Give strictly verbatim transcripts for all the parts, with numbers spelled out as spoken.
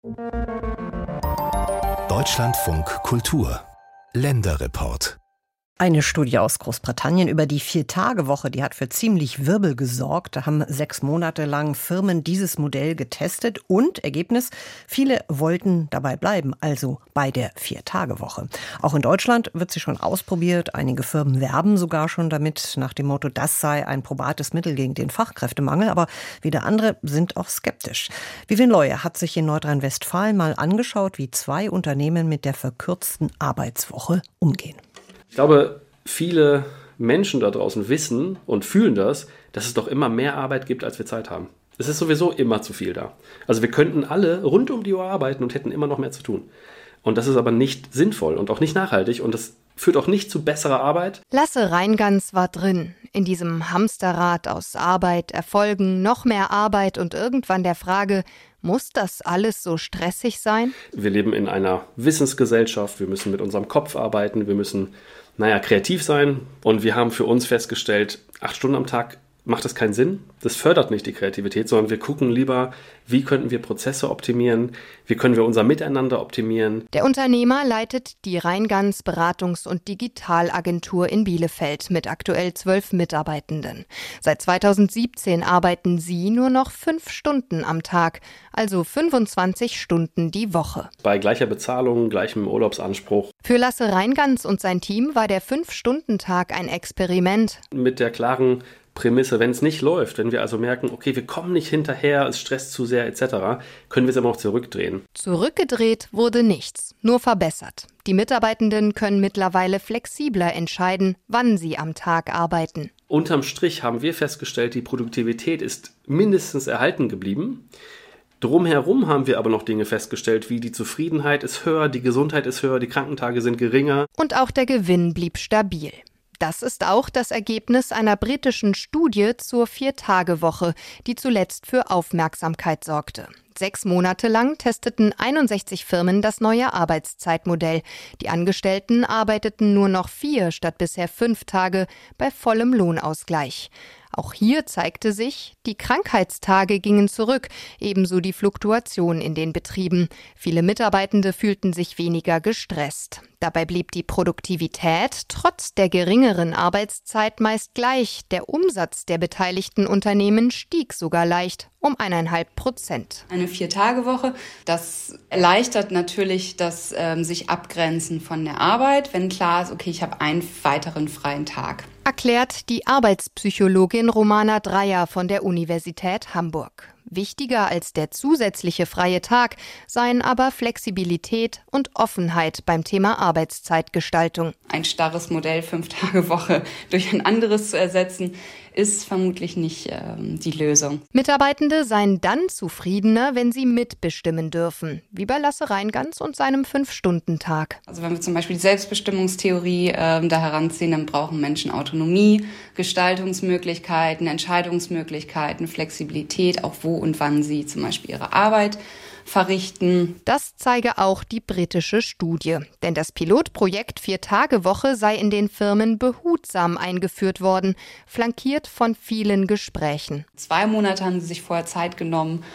Deutschlandfunk Kultur Länderreport. Eine Studie aus Großbritannien über die Vier-Tage-Woche, die hat für ziemlich Wirbel gesorgt. Da haben sechs Monate lang Firmen dieses Modell getestet und Ergebnis, viele wollten dabei bleiben, also bei der Vier-Tage-Woche. Auch in Deutschland wird sie schon ausprobiert. Einige Firmen werben sogar schon damit, nach dem Motto, das sei ein probates Mittel gegen den Fachkräftemangel. Aber wieder andere sind auch skeptisch. Vivien Leue hat sich in Nordrhein-Westfalen mal angeschaut, wie zwei Unternehmen mit der verkürzten Arbeitswoche umgehen. Ich glaube, viele Menschen da draußen wissen und fühlen das, dass es doch immer mehr Arbeit gibt, als wir Zeit haben. Es ist sowieso immer zu viel da. Also wir könnten alle rund um die Uhr arbeiten und hätten immer noch mehr zu tun. Und das ist aber nicht sinnvoll und auch nicht nachhaltig und das führt auch nicht zu besserer Arbeit. Lasse Reingans war drin, in diesem Hamsterrad aus Arbeit, Erfolgen, noch mehr Arbeit und irgendwann der Frage, muss das alles so stressig sein? Wir leben in einer Wissensgesellschaft, wir müssen mit unserem Kopf arbeiten, wir müssen, naja, kreativ sein. Und wir haben für uns festgestellt, acht Stunden am Tag macht das keinen Sinn. Das fördert nicht die Kreativität, sondern wir gucken lieber, wie könnten wir Prozesse optimieren, wie können wir unser Miteinander optimieren. Der Unternehmer leitet die Reingans Beratungs- und Digitalagentur in Bielefeld mit aktuell zwölf Mitarbeitenden. Seit zweitausendsiebzehn arbeiten sie nur noch fünf Stunden am Tag, also fünfundzwanzig Stunden die Woche. Bei gleicher Bezahlung, gleichem Urlaubsanspruch. Für Lasse Reingans und sein Team war der Fünf-Stunden-Tag ein Experiment. Mit der klaren Prämisse, wenn es nicht läuft, wenn wir also merken, okay, wir kommen nicht hinterher, es stresst zu sehr et cetera, können wir es immer noch zurückdrehen. Zurückgedreht wurde nichts, nur verbessert. Die Mitarbeitenden können mittlerweile flexibler entscheiden, wann sie am Tag arbeiten. Unterm Strich haben wir festgestellt, die Produktivität ist mindestens erhalten geblieben. Drumherum haben wir aber noch Dinge festgestellt, wie die Zufriedenheit ist höher, die Gesundheit ist höher, die Krankentage sind geringer. Und auch der Gewinn blieb stabil. Das ist auch das Ergebnis einer britischen Studie zur Vier-Tage-Woche, die zuletzt für Aufmerksamkeit sorgte. Sechs Monate lang testeten einundsechzig Firmen das neue Arbeitszeitmodell. Die Angestellten arbeiteten nur noch vier statt bisher fünf Tage bei vollem Lohnausgleich. Auch hier zeigte sich, die Krankheitstage gingen zurück, ebenso die Fluktuation in den Betrieben. Viele Mitarbeitende fühlten sich weniger gestresst. Dabei blieb die Produktivität trotz der geringeren Arbeitszeit meist gleich. Der Umsatz der beteiligten Unternehmen stieg sogar leicht um eineinhalb Prozent. Eine Vier-Tage-Woche, das erleichtert natürlich das ähm, sich Abgrenzen von der Arbeit, wenn klar ist, okay, ich habe einen weiteren freien Tag. Erklärt die Arbeitspsychologin Romana Dreyer von der Universität Hamburg. Wichtiger als der zusätzliche freie Tag seien aber Flexibilität und Offenheit beim Thema Arbeitszeitgestaltung. Ein starres Modell, Fünf-Tage-Woche durch ein anderes zu ersetzen, ist vermutlich nicht ähm, die Lösung. Mitarbeitende seien dann zufriedener, wenn sie mitbestimmen dürfen, wie bei Lasse Reingans und seinem Fünf-Stunden-Tag. Also wenn wir zum Beispiel die Selbstbestimmungstheorie ähm, da heranziehen, dann brauchen Menschen Autonomie, Gestaltungsmöglichkeiten, Entscheidungsmöglichkeiten, Flexibilität, auch wo und wann sie zum Beispiel ihre Arbeit verrichten. Das zeige auch die britische Studie. Denn das Pilotprojekt Vier-Tage-Woche sei in den Firmen behutsam eingeführt worden, flankiert von vielen Gesprächen. Zwei Monate haben sie sich vorher Zeit genommen,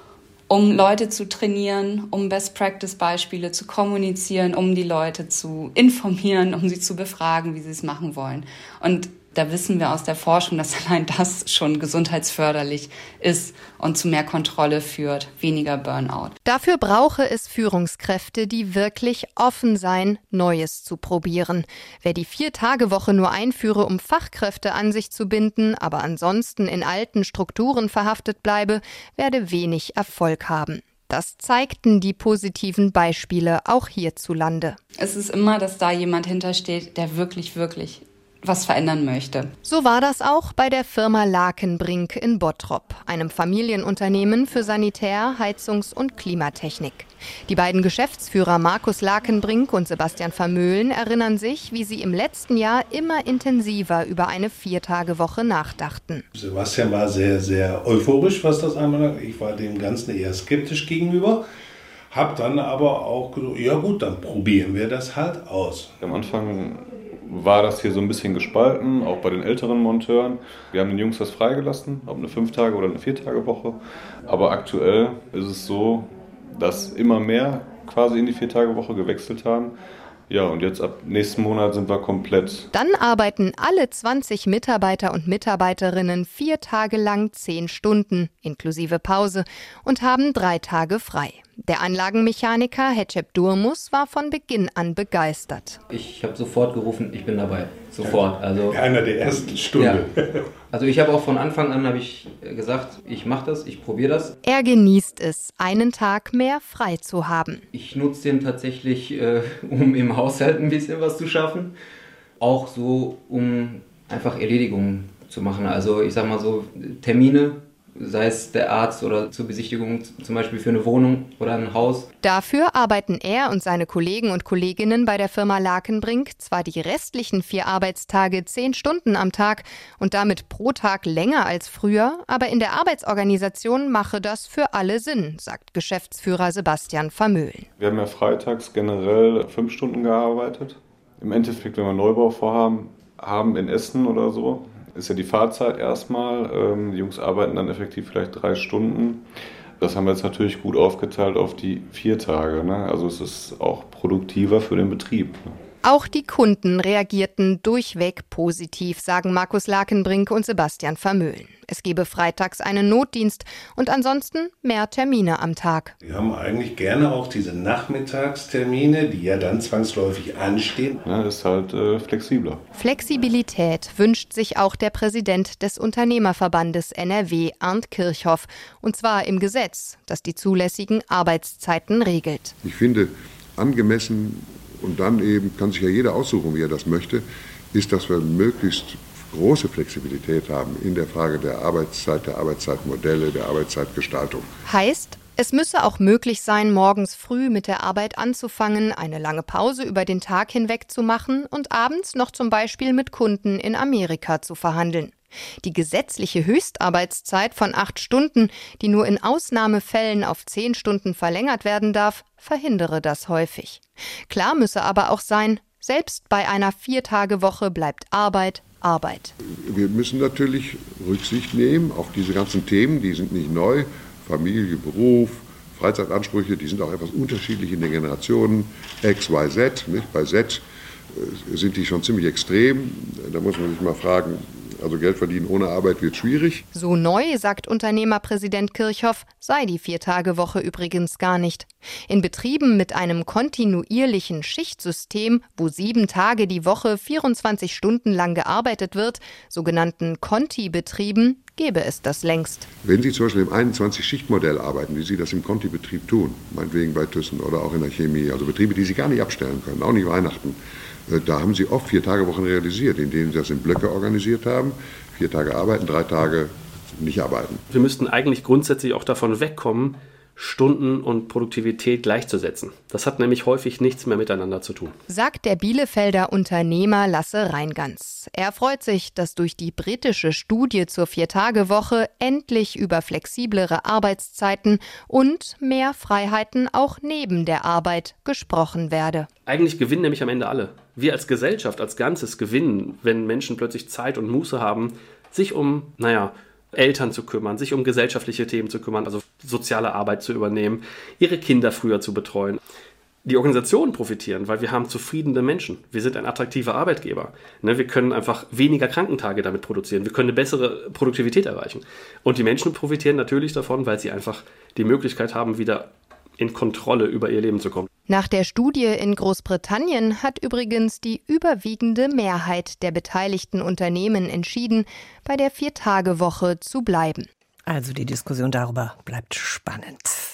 um Leute zu trainieren, um Best-Practice-Beispiele zu kommunizieren, um die Leute zu informieren, um sie zu befragen, wie sie es machen wollen. Und da wissen wir aus der Forschung, dass allein das schon gesundheitsförderlich ist und zu mehr Kontrolle führt, weniger Burnout. Dafür brauche es Führungskräfte, die wirklich offen seien, Neues zu probieren. Wer die Vier-Tage-Woche nur einführe, um Fachkräfte an sich zu binden, aber ansonsten in alten Strukturen verhaftet bleibe, werde wenig Erfolg haben. Das zeigten die positiven Beispiele auch hierzulande. Es ist immer, dass da jemand hintersteht, der wirklich, wirklich was verändern möchte. So war das auch bei der Firma Lakenbrink in Bottrop, einem Familienunternehmen für Sanitär-, Heizungs- und Klimatechnik. Die beiden Geschäftsführer Markus Lakenbrink und Sebastian Vermöhlen erinnern sich, wie sie im letzten Jahr immer intensiver über eine Vier-Tage-Woche nachdachten. Sebastian war sehr, sehr euphorisch, was das anbelangt. Ich war dem Ganzen eher skeptisch gegenüber. Hab dann aber auch gesagt, ja gut, dann probieren wir das halt aus. Am Anfang war das hier so ein bisschen gespalten, auch bei den älteren Monteuren. Wir haben den Jungs das freigelassen, ob eine Fünf-Tage- oder eine Vier-Tage-Woche. Aber aktuell ist es so, dass immer mehr quasi in die Vier-Tage-Woche gewechselt haben. Ja, und jetzt ab nächsten Monat sind wir komplett. Dann arbeiten alle zwanzig Mitarbeiter und Mitarbeiterinnen vier Tage lang zehn Stunden, inklusive Pause, und haben drei Tage frei. Der Anlagenmechaniker Recep Durmus war von Beginn an begeistert. Ich habe sofort gerufen, ich bin dabei. Sofort. Also, einer der ersten Stunde. Ja. Also ich habe auch von Anfang an habe ich gesagt, ich mache das, ich probiere das. Er genießt es, einen Tag mehr frei zu haben. Ich nutze den tatsächlich, äh, um im Haushalt ein bisschen was zu schaffen. Auch so, um einfach Erledigungen zu machen. Also ich sag mal so, Termine, sei es der Arzt oder zur Besichtigung, zum Beispiel für eine Wohnung oder ein Haus. Dafür arbeiten er und seine Kollegen und Kolleginnen bei der Firma Lakenbrink zwar die restlichen vier Arbeitstage zehn Stunden am Tag und damit pro Tag länger als früher, aber in der Arbeitsorganisation mache das für alle Sinn, sagt Geschäftsführer Sebastian Vermöhlen. Wir haben ja freitags generell fünf Stunden gearbeitet. Im Endeffekt, wenn wir Neubau vorhaben, haben in Essen oder so, ist ja die Fahrzeit erstmal. Ähm, die Jungs arbeiten dann effektiv vielleicht drei Stunden. Das haben wir jetzt natürlich gut aufgeteilt auf die vier Tage. Ne? Also es ist auch produktiver für den Betrieb. Ne? Auch die Kunden reagierten durchweg positiv, sagen Markus Lakenbrink und Sebastian Vermöhlen. Es gebe freitags einen Notdienst und ansonsten mehr Termine am Tag. Wir haben eigentlich gerne auch diese Nachmittagstermine, die ja dann zwangsläufig anstehen. Ja, ist halt äh, flexibler. Flexibilität wünscht sich auch der Präsident des Unternehmerverbandes N R W, Arndt Kirchhoff. Und zwar im Gesetz, das die zulässigen Arbeitszeiten regelt. Ich finde, angemessen, und dann eben kann sich ja jeder aussuchen, wie er das möchte, ist, dass wir möglichst große Flexibilität haben in der Frage der Arbeitszeit, der Arbeitszeitmodelle, der Arbeitszeitgestaltung. Heißt, es müsse auch möglich sein, morgens früh mit der Arbeit anzufangen, eine lange Pause über den Tag hinweg zu machen und abends noch zum Beispiel mit Kunden in Amerika zu verhandeln. Die gesetzliche Höchstarbeitszeit von acht Stunden, die nur in Ausnahmefällen auf zehn Stunden verlängert werden darf, verhindere das häufig. Klar müsse aber auch sein, selbst bei einer Vier-Tage-Woche bleibt Arbeit Arbeit. Wir müssen natürlich Rücksicht nehmen auf diese ganzen Themen, die sind nicht neu. Familie, Beruf, Freizeitansprüche, die sind auch etwas unterschiedlich in den Generationen. X, Y, Z, nicht? Bei Z sind die schon ziemlich extrem. Da muss man sich mal fragen, also Geld verdienen ohne Arbeit wird schwierig. So neu, sagt Unternehmerpräsident Kirchhoff, sei die Vier-Tage-Woche übrigens gar nicht. In Betrieben mit einem kontinuierlichen Schichtsystem, wo sieben Tage die Woche vierundzwanzig Stunden lang gearbeitet wird, sogenannten Conti-Betrieben, gäbe es das längst. Wenn Sie zum Beispiel im einundzwanzig-Schicht-Modell arbeiten, wie Sie das im Conti-Betrieb tun, meinetwegen bei Thyssen oder auch in der Chemie, also Betriebe, die Sie gar nicht abstellen können, auch nicht Weihnachten, da haben sie oft Vier-Tage-Wochen realisiert, indem sie das in Blöcke organisiert haben. Vier Tage arbeiten, drei Tage nicht arbeiten. Wir müssten eigentlich grundsätzlich auch davon wegkommen, Stunden und Produktivität gleichzusetzen. Das hat nämlich häufig nichts mehr miteinander zu tun. Sagt der Bielefelder Unternehmer Lasse Reingans. Er freut sich, dass durch die britische Studie zur Vier-Tage-Woche endlich über flexiblere Arbeitszeiten und mehr Freiheiten auch neben der Arbeit gesprochen werde. Eigentlich gewinnen nämlich am Ende alle. Wir als Gesellschaft, als Ganzes gewinnen, wenn Menschen plötzlich Zeit und Muße haben, sich um, naja, Eltern zu kümmern, sich um gesellschaftliche Themen zu kümmern, also soziale Arbeit zu übernehmen, ihre Kinder früher zu betreuen. Die Organisationen profitieren, weil wir haben zufriedene Menschen. Wir sind ein attraktiver Arbeitgeber. Wir können einfach weniger Krankentage damit produzieren. Wir können eine bessere Produktivität erreichen. Und die Menschen profitieren natürlich davon, weil sie einfach die Möglichkeit haben, wieder in Kontrolle über ihr Leben zu kommen. Nach der Studie in Großbritannien hat übrigens die überwiegende Mehrheit der beteiligten Unternehmen entschieden, bei der Vier-Tage-Woche zu bleiben. Also die Diskussion darüber bleibt spannend.